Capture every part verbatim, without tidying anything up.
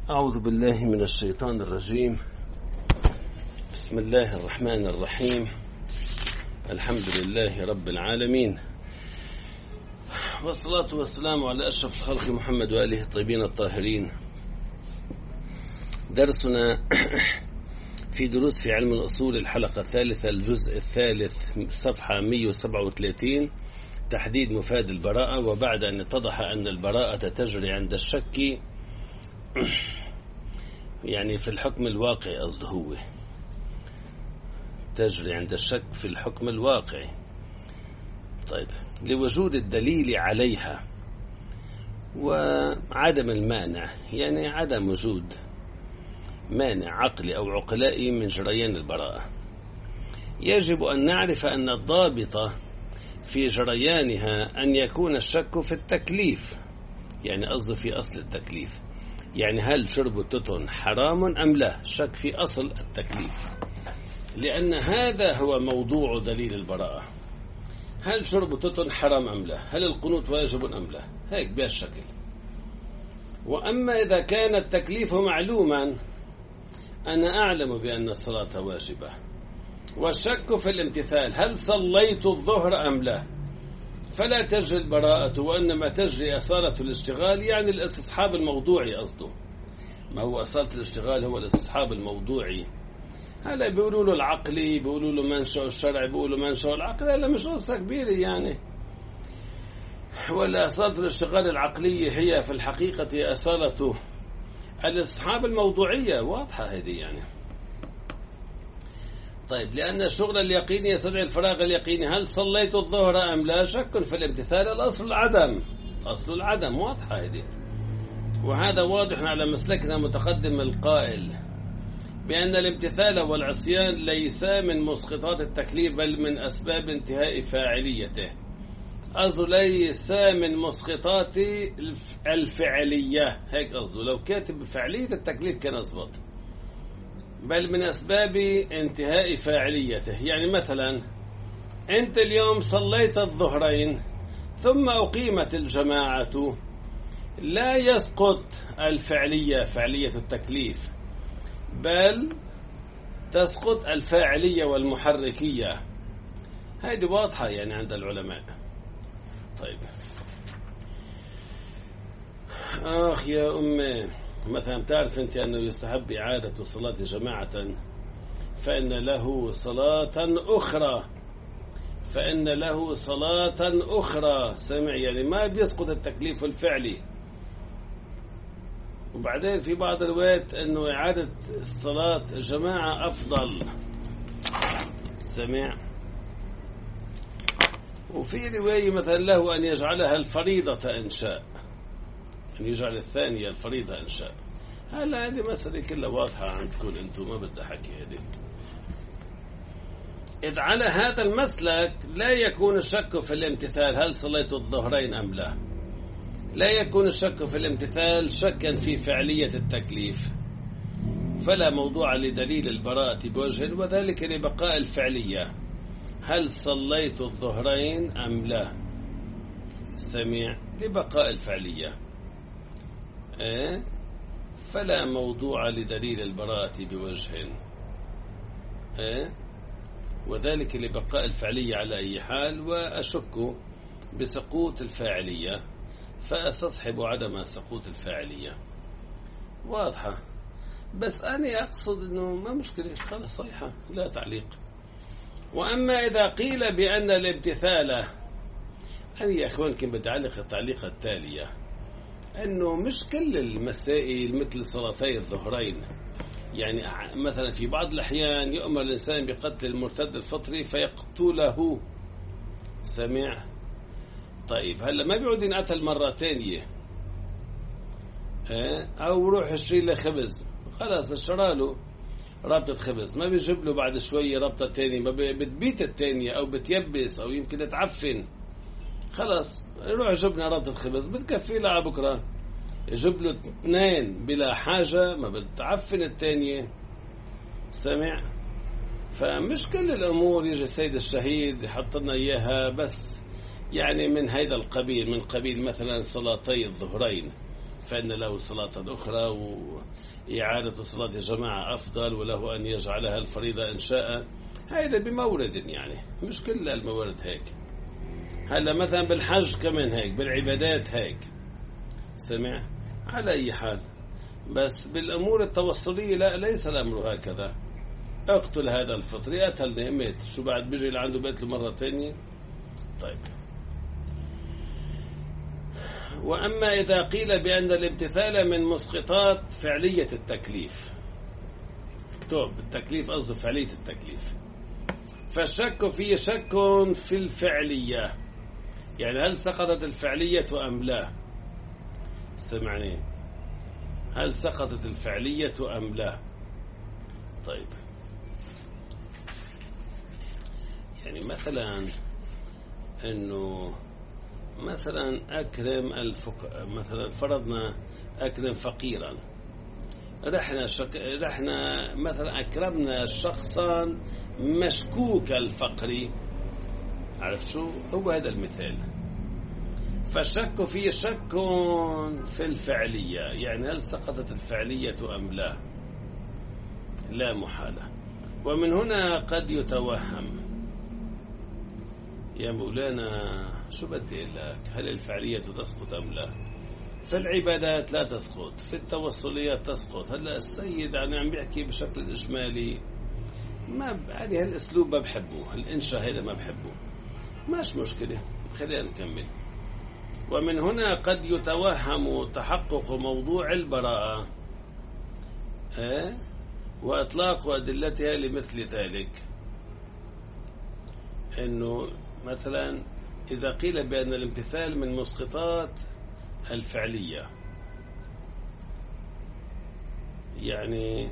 أعوذ بالله من الشيطان الرجيم. بسم الله الرحمن الرحيم. الحمد لله رب العالمين، والصلاة والسلام على أشرف الخلق محمد وآله الطيبين الطاهرين. درسنا في دروس في علم الأصول، الحلقة الثالثة، الجزء الثالث، صفحة مئة وسبعة وثلاثين، تحديد مفاد البراءة. وبعد أن اتضح أن البراءة تجري عند الشك، يعني في الحكم الواقعي، قصده هو تجري عند الشك في الحكم الواقعي. طيب، لوجود الدليل عليها وعدم المانع، يعني عدم وجود مانع عقلي أو عقلائي من جريان البراءة، يجب أن نعرف أن الضابط في جريانها أن يكون الشك في التكليف، يعني قصده في أصل التكليف، يعني هل شرب التتن حرام أم لا، شك في أصل التكليف، لأن هذا هو موضوع دليل البراءة. هل شرب التتن حرام أم لا، هل القنوت واجب أم لا، هيك بهالشكل. وأما إذا كان التكليف معلوما، أنا أعلم بأن الصلاة واجبة، والشك في الامتثال، هل صليت الظهر أم لا، فلا تجري البراءة، وإنما تجري أصالة الاشتغال، يعني الاستصحاب الموضوعي قصده. ما هو أصالة الاشتغال؟ هو الاستصحاب الموضوعي. هلا بيقولوا له العقلي، بيقولوا له منشأ الشرع، بيقولوا منشأ العقل، هلا مش قصة كبيرة يعني. ولا أصالة الاشتغال العقلية هي في الحقيقة أصالة الاستصحاب الموضوعية، واضحة هذه يعني. طيب، لأن الشغل اليقيني يستدعي الفراغ اليقيني، هل صليت الظهر أم لا، شك في الامتثال، الأصل العدم، أصل العدم، واضحة هذه. وهذا واضح على مسلكنا متقدم القائل بأن الامتثال والعصيان ليسا من مسقطات التكليف، بل من أسباب انتهاء فاعليته. قصده ليسا من مسقطات الفعلية، هيك قصده. لو كاتب فعلية التكليف كان أصبت، بل من أسباب انتهاء فاعليته. يعني مثلا أنت اليوم صليت الظهرين ثم أقيمت الجماعة، لا يسقط الفعلية، فعلية التكليف، بل تسقط الفاعلية والمحركية. هذه واضحة يعني عند العلماء. طيب، آخ يا أمي، مثلا تعرف أنت أنه يستحب إعادة الصلاة جماعة، فإن له صلاة أخرى، فإن له صلاة أخرى، سمع، يعني ما بيسقط التكليف الفعلي. وبعدين في بعض الروايات أنه إعادة الصلاة جماعة أفضل، سمع. وفي رواية مثلا له أن يجعلها الفريضة إن شاء، أن يجعل الثانية الفريضة إن شاء. هلا هذه مسألة كلها واضحة عندكم أنتم، ما بدي أحكي هذه. إذ على هذا المسلك لا يكون الشك في الامتثال، هل صليت الظهرين أم لا، لا يكون الشك في الامتثال شكا في فعلية التكليف، فلا موضوع لدليل البراءة بوجه، وذلك لبقاء الفعلية، هل صليت الظهرين أم لا، سمع، لبقاء الفعلية، إيه؟ فلا موضوع لدليل البراءة بوجه، إيه؟ وذلك لبقاء الفعلية على أي حال، وأشك بسقوط الفاعلية، فأستصحب عدم سقوط الفاعلية. واضحة، بس أنا أقصد أنه ما مشكلة، خلاص صحيحة، لا تعليق. وأما إذا قيل بأن الامتثال، أنا يا أخوان كنت بتعلق التعليق التالية، أنه مش كل المسائل مثل صلاتي الظهرين. يعني مثلا في بعض الأحيان يؤمر الإنسان بقتل المرتد الفطري فيقتله، سمع. طيب، هلا ما بيعود ينقتل مرة تانية، أو روح اشتري له خبز، خلاص اشتراله ربطة خبز، ما بيجيب له بعد شوية ربطة تانية، ما بتبيت التانية أو بتيبس أو يمكن تعفن، خلاص روح جبنا ربطة خبز بتكفي لها بكرة. يجيب له اثنين بلا حاجة، ما بتعفن التانية، سمع. فمش كل الأمور يجي السيد الشهيد يحط لنا إياها بس يعني من هذا القبيل، من قبيل مثلا صلاتي الظهرين، فإن له صلاة أخرى، وإعادة صلاة الجماعة أفضل، وله أن يجعلها الفريضة إن شاء. هذا بمورد، يعني مش كل الموارد هيك. هلا مثلا بالحج كمان هيك، بالعبادات هيك، سمع؟ على أي حال، بس بالأمور التوصلية لا، ليس الأمر هكذا. اقتل هذا الفطر، قتلني مات، شو بعد بيجي لعنده بيت له مرة تانية؟ طيب. وأما إذا قيل بأن الامتثال من مسقطات فعلية التكليف، اكتب التكليف قصد فعلية التكليف، فالشك فيه شك في الفعلية، يعني هل سقطت الفعلية أم لا؟ سمعني، هل سقطت الفعلية أم لا؟ طيب، يعني مثلا انه مثلا اكرم الفق... مثلا فرضنا اكرم فقيرا، رحنا شك... رحنا مثلا اكرمنا شخصا مشكوك الفقر، عرفت شو هو هذا المثال؟ فالشك فيه شك في الفعلية، يعني هل سقطت الفعلية أم لا؟ لا محالة. ومن هنا قد يتوهم، يا مولانا شو بدي لك، هل الفعلية تسقط أم لا؟ في العبادات لا تسقط، في التوصليات تسقط. هلا السيد أنا عم بيحكي بشكل إجمالي، ما يعني هالأسلوب ما بحبه، الإنشاء هذا ما بحبه، ماش مشكلة، خلينا نكمل. ومن هنا قد يتوهم تحقق موضوع البراءة أه؟ وإطلاق أدلتها لمثل ذلك، إنه مثلا إذا قيل بأن الامتثال من مسقطات الفعلية، يعني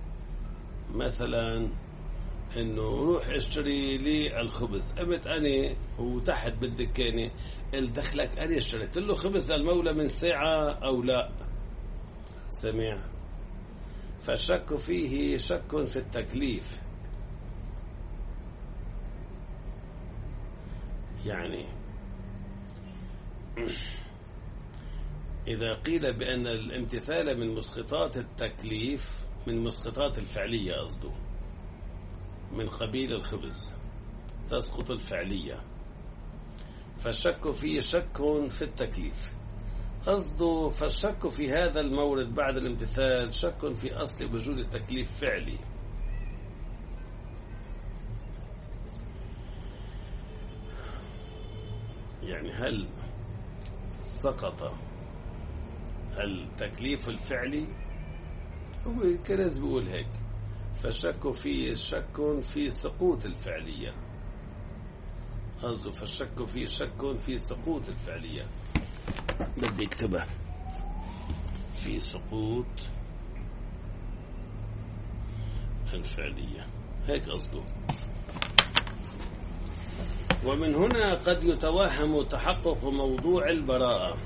مثلا إنه روح اشتري لي الخبز، قمت أنا وتحت بالدكانة الدخلك أنا اشتريت له خبز للمولى من ساعة أو لا، سمع؟ فالشك فيه شك في التكليف، يعني إذا قيل بأن الامتثال من مسقطات التكليف، من مسقطات الفعلية قصده، من قبيل الخبز تسقط الفعلية، فالشك فيه شك في التكليف قصده. فالشك في هذا المورد بعد الامتثال شك في أصل وجود التكليف فعلي، يعني هل سقط التكليف الفعلي؟ هو كناس بيقول هيك، فالشك فيه شك في سقوط الفعلية قصده، فالشك فيه شك في سقوط الفعلية، بدي اكتبه في سقوط الفعلية، هيك قصده. ومن هنا قد يتوهم تحقق موضوع البراءة.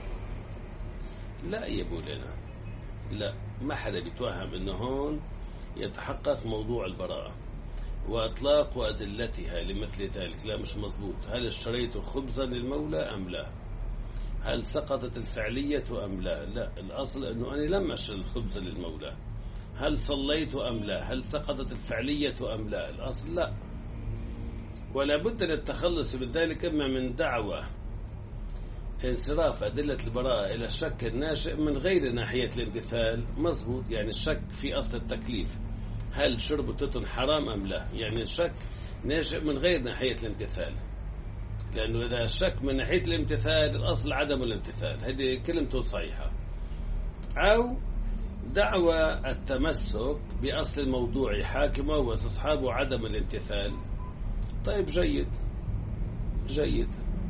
لا يا بولنا، لا، ما حدا بيتوهم انه هون يتحقق موضوع البراءة وإطلاق أدلتها لمثل ذلك، لا مش مظبوط. هل اشتريت خبزا للمولى أم لا؟ هل سقطت الفعلية أم لا؟ لا، الأصل أنه أنا لم أشتري الخبز للمولى. هل صليت أم لا؟ هل سقطت الفعلية أم لا؟ الأصل لا. ولا بد للتخلص من ذلك إما من دعوة انصراف أدلة البراءة إلى الشك الناشئ من غير ناحية الامتثال، مظبوط، يعني الشك في أصل التكليف، هل شرب توت حرام أم لا؟ يعني الشك ناشئ من غير ناحية الامتثال، لأنه إذا الشك من ناحية الامتثال الأصل عدم الامتثال، هذه كلمته صحيحة. أو دعوة التمسك بأصل الموضوع حاكمة واستصحابه عدم الامتثال. طيب جيد جيد،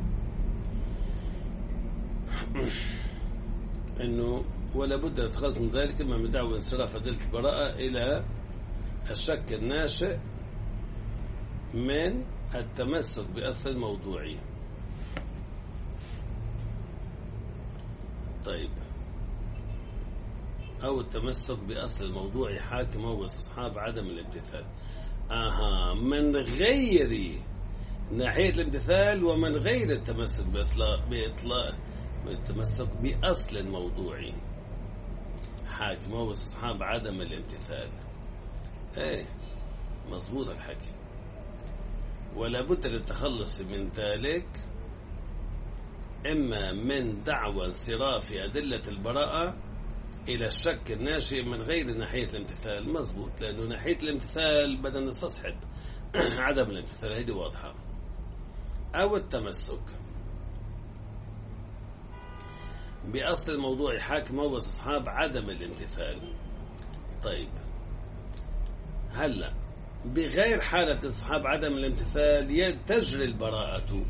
إنه ولا بد نتخلص من ذلك إما من دعوة انصراف أدلة البراءة إلى الشك الناشئ من التمسك بأصل الموضوعي. طيب، أو التمسك بأصل الموضوع حاكم هو استصحاب عدم الامتثال. آها، من غير ناحية الامتثال ومن غير التمسك بأصل بإطلاق التمسك بأصل موضوعي حاكم واستصحاب عدم الامتثال. ايه مظبوط الحكي. ولا بد للتخلص من ذلك إما من دعوى انصراف أدلة البراءة إلى الشك الناشئ من غير ناحية الامتثال. مظبوط، لأنه ناحية الامتثال بدنا نستصحب عدم الامتثال، هذه واضحة. أو التمسك بأصل الموضوع حاكم واستصحاب عدم الامتثال. طيب هلأ بغير حالة استصحاب عدم الامتثال تجري البراءة.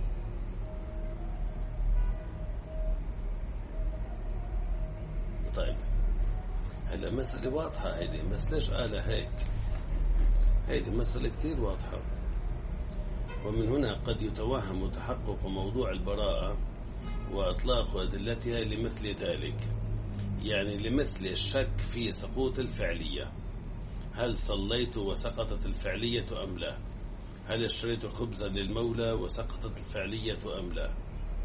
طيب هلا مسألة واضحة هيدي، بس ليش قال هيك؟ هيدي مسألة كثير واضحة، ومن هنا قد يتوهم تحقق موضوع البراءة وإطلاق أدلتها لمثل ذلك، يعني لمثل الشك في سقوط الفعلية. هل صليت وسقطت الفعلية أم لا؟ هل اشتريت خبزا للمولى وسقطت الفعلية أم لا؟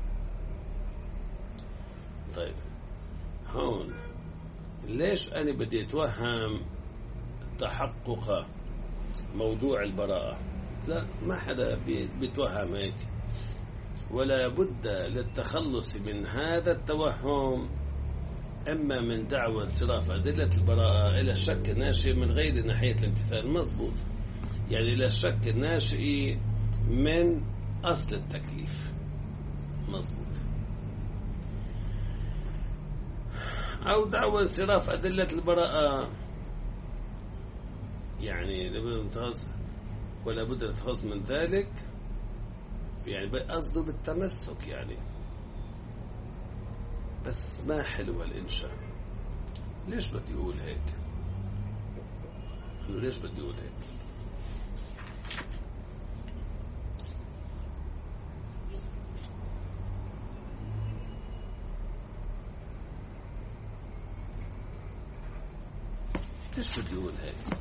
طيب هون ليش أنا بدي أتوهم تحقق موضوع البراءة؟ لا، ما حدا بيتوهم هيك. ولا بد للتخلص من هذا التوهم إما من دعوى انصراف أدلة البراءة إلى الشك الناشئ من غير ناحية الامتثال. مظبوط، يعني إلى الشك الناشئ من أصل التكليف. مظبوط. أو دعوى انصراف أدلة البراءة، يعني ولا بد للتخلص من ذلك، يعني قصده بالتمسك يعني. بس ما حلو الإنشاء. ليش بدي أقول هيك؟ أنه ليش بدي أقول هيك؟ ليش بدي أقول هيك؟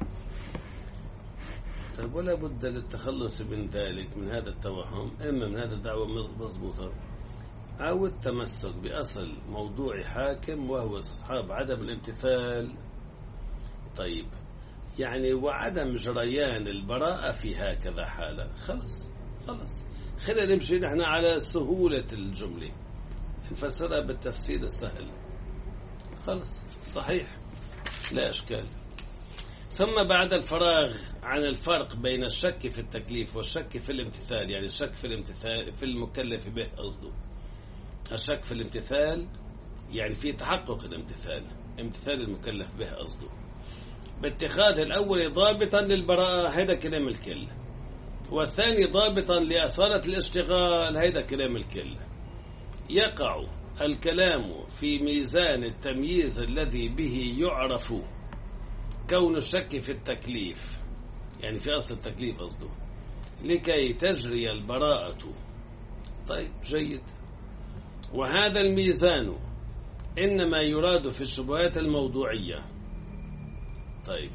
طيب ولا بد للتخلص من ذلك، من هذا التوهم، إما من هذا الدعوة مضبوطة أو التمسك بأصل موضوع حاكم وهو استصحاب عدم الامتثال. طيب يعني وعدم جريان البراءة في هكذا حالة. خلص خلص خلينا نمشي نحن على سهولة الجملة، نفسرها بالتفسير السهل. خلص صحيح، لا إشكال. ثم بعد الفراغ عن الفرق بين الشك في التكليف والشك في الامتثال، يعني الشك في الامتثال في المكلف به، قصده الشك في الامتثال يعني في تحقق الامتثال، امتثال المكلف به قصده، باتخاذ الأول ضابطا للبراءة، هيدا كلام الكل، والثاني ضابطا لأصالة الاشتغال، هيدا كلام الكل. يقع الكلام في ميزان التمييز الذي به يعرف كون الشك في التكليف، يعني في أصل التكليف قصده، لكي تجري البراءة. طيب جيد. وهذا الميزان إنما يراد في الشبهات الموضوعية، طيب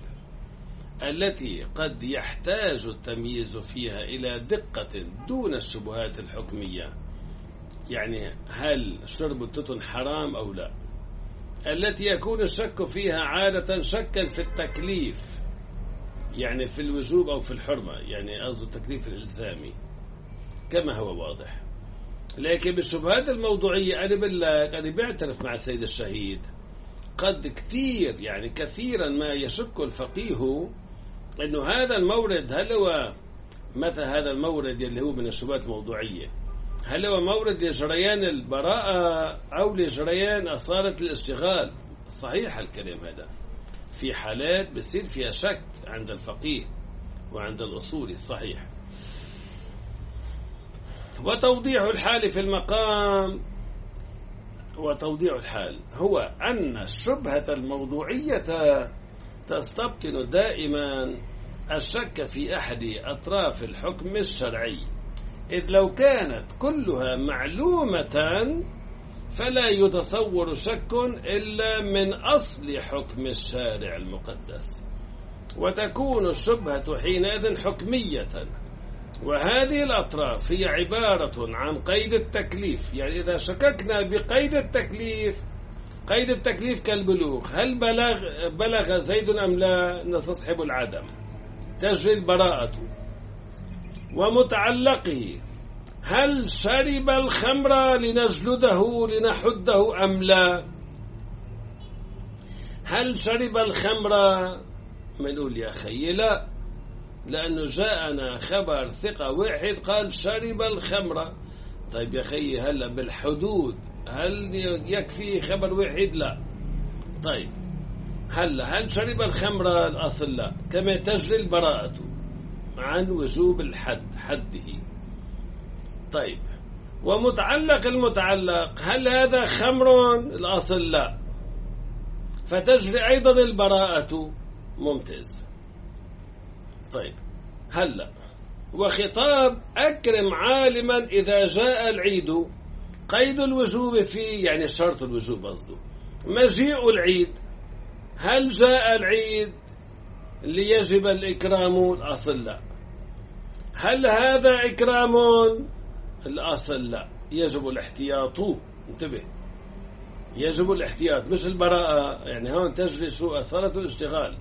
التي قد يحتاج التمييز فيها إلى دقة دون الشبهات الحكمية، يعني هل شرب التتن حرام أو لا، التي يكون الشك فيها عادة شكا في التكليف، يعني في الوجوب أو في الحرمة، يعني قصد التكليف الإلزامي كما هو واضح. لكن بالشبهات الموضوعية أنا بالله أنا بعترف مع السيد الشهيد قد كثير يعني كثيرا ما يشك الفقيه أنه هذا المورد، هل هو مثل هذا المورد اللي هو من الشبهات الموضوعية، هل هو مورد لجريان البراءة أو لجريان أصالة الاشتغال؟ صحيح الكلام هذا، في حالات بصير فيها شك عند الفقيه وعند الأصولي، صحيح. وتوضيح الحال في المقام، وتوضيح الحال هو أن الشبهة الموضوعية تستبطن دائما الشك في أحد أطراف الحكم الشرعي، إذ لو كانت كلها معلومة فلا يتصور شك إلا من أصل حكم الشارع المقدس، وتكون الشبهة حينئذ حكمية وهذه الأطراف هي عبارة عن قيد التكليف. يعني إذا شككنا بقيد التكليف، قيد التكليف كالبلوغ، هل بلغ, بلغ زيد أم لا، نستصحب العدم، تجري البراءة. ومتعلقه، هل شرب الخمر لنجلده لنحده أم لا، هل شرب الخمر منقول يا خي لا، لأنه جاءنا خبر ثقة واحد قال شرب الخمر. طيب يا خي هلا بالحدود هل يكفي خبر واحد؟ لا. طيب هلا هل شرب الخمر؟ الأصل لا، كما تجري البراءة عن وجوب الحد حده. طيب ومتعلق المتعلق، هل هذا خمر؟ الأصل لا، فتجري أيضا البراءة. ممتاز. طيب هلا وخطاب أكرم عالما إذا جاء العيد، قيد الوجوب فيه، يعني شرط الوجوب قصده مجيء العيد. هل جاء العيد ليجب الإكرام؟ الأصل لا. هل هذا إكرام؟ الأصل لا، يجب الاحتياط. انتبه، يجب الاحتياط مش البراءة. يعني هون تجري شو أصالة الاشتغال.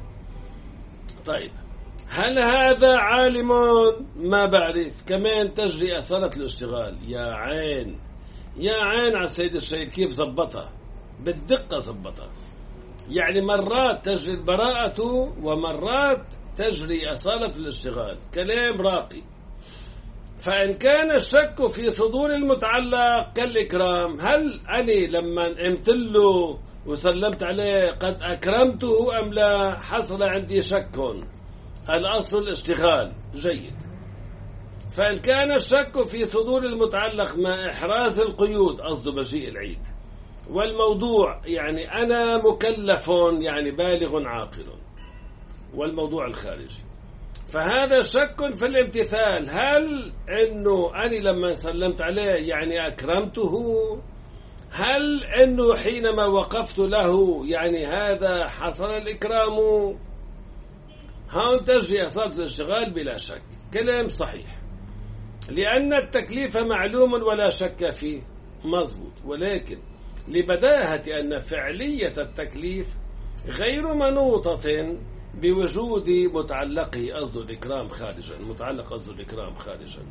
طيب هل هذا عالم؟ ما بعرف، كمان تجري أصالة الاشتغال. يا عين يا عين على السيد الشهيد كيف زبطها بالدقة، زبطها. يعني مرات تجري البراءة ومرات تجري أصالة الاشتغال. كلام راقي. فإن كان الشك في صدور المتعلق كالإكرام، هل أني لما امتله وسلمت عليه قد أكرمته أم لا؟ حصل عندي شك. الأصل الاشتغال. جيد. فإن كان الشك في صدور المتعلق مع إحراز القيود، قصده مجيء العيد، والموضوع يعني أنا مكلف، يعني بالغ عاقل، والموضوع الخارجي، فهذا شك في الامتثال. هل أنه أنا لما سلمت عليه يعني أكرمته؟ هل أنه حينما وقفت له يعني هذا حصل الإكرام؟ هون تجري أصالة الاشتغال بلا شك. كلام صحيح، لأن التكليف معلوم ولا شك فيه. مضبوط. ولكن لبداهة أن فعلية التكليف غير منوطة بوجود متعلقه، قصد الإكرام خارجا، متعلق قصد الإكرام خارجا،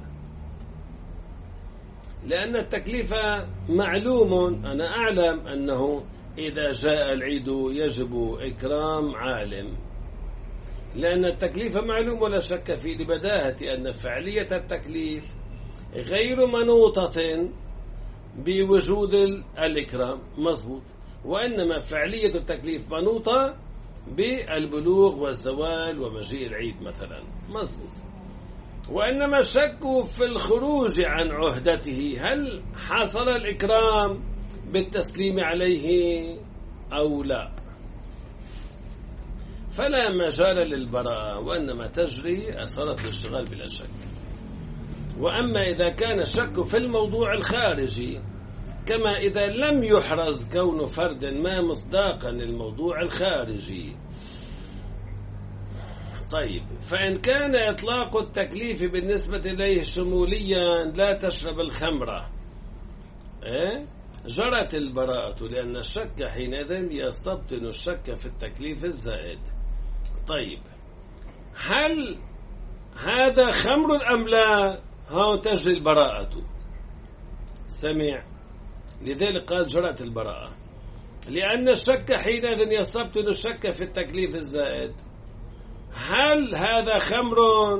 لأن التكليف معلوم. أنا أعلم أنه إذا جاء العيد يجب إكرام عالم، لأن التكليف معلوم ولا شك فيه. لبداهة أن فعلية التكليف غير منوطة بوجود الإكرام. مضبوط. وإنما فعلية التكليف منوطة بالبلوغ والزوال ومجيء العيد مثلا. مضبوط. وإنما الشك في الخروج عن عهدته، هل حصل الإكرام بالتسليم عليه أو لا، فلا مجال للبراءة، وإنما تجري أصالة الاشتغال بلا شك. وأما إذا كان الشك في الموضوع الخارجي، كما إذا لم يحرز كون فرد ما مصداقا للموضوع الخارجي. طيب فإن كان إطلاق التكليف بالنسبة إليه شموليا، لا تشرب الخمرة، إيه؟ جرت البراءة، لأن الشك حينئذ يستبطن الشك في التكليف الزائد. طيب هل هذا خمر أم لا؟ ها تجري البراءة. سمع، لذلك قال جرت البراءة، لأن الشك حينئذ يستبطن الشك في التكليف الزائد. هل هذا خمر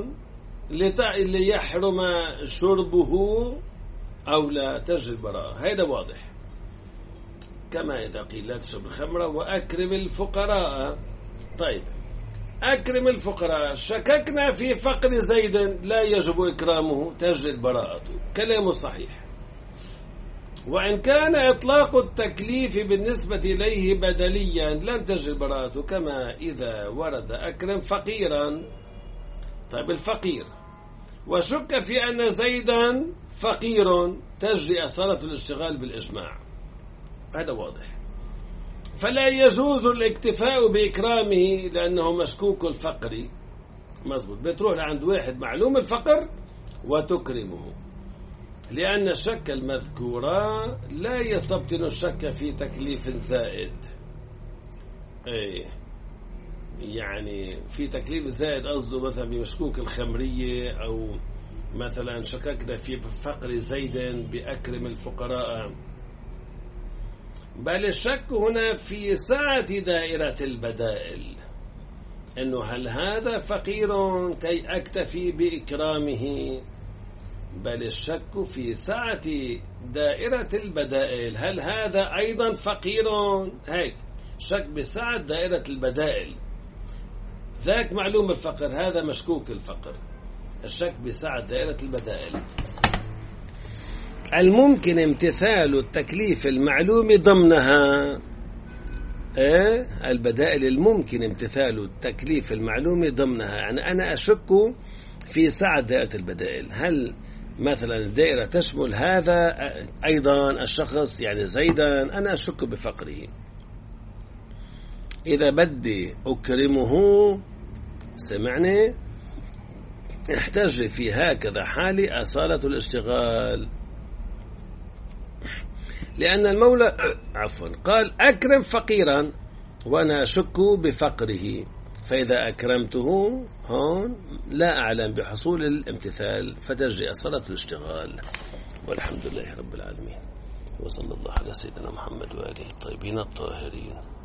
ليحرم شربه أو لا؟ تجري البراءة. هذا واضح. كما إذا قيل لا تشرب الخمر وأكرم الفقراء. طيب أكرم الفقراء، شككنا في فقر زيد، لا يجب إكرامه، تجري البراءة. كلام صحيح. وإن كان إطلاق التكليف بالنسبة إليه بدليا، لم تجري البراءة، كما إذا ورد أكرم فقيرا. طيب الفقير وشك في أن زيدا فقير، تجري أصالة الاشتغال بالإجماع. هذا واضح. فلا يجوز الاكتفاء بإكرامه لأنه مشكوك الفقر. مظبوط. بتروح لعند واحد معلوم الفقر وتكرمه، لأن الشك المذكور لا يستبطن الشك في تكليف زائد. أي يعني في تكليف زائد قصده مثلا بمشكوك الخمرية، أو مثلا شككنا في فقر زيد بأكرم الفقراء، بل الشك هنا في سعة دائرة البدائل، أنه هل هذا فقير كي أكتفي بإكرامه، بل الشك في سعة دائرة البدائل، هل هذا أيضا فقير، هيك شك بسعة دائرة البدائل، ذاك معلوم الفقر، هذا مشكوك الفقر. الشك بسعة دائرة البدائل. الممكن امتثال التكليف المعلوم ضمنها، إيه؟ البدائل الممكن امتثال التكليف المعلوم ضمنها، يعني أنا أشك في سعة دائرة البدائل، هل مثلا الدائرة تشمل هذا أيضا الشخص، يعني زيدا أنا أشك بفقره، إذا بدي أكرمه سمعني احتج في هكذا حالي أصالة الاشتغال، لأن المولى عفوا قال أكرم فقيرا وأنا أشك بفقره، فإذا أكرمته هون لا أعلم بحصول الامتثال فتجري أصالة الاشتغال. والحمد لله رب العالمين، وصلى الله على سيدنا محمد وآله الطيبين الطاهرين.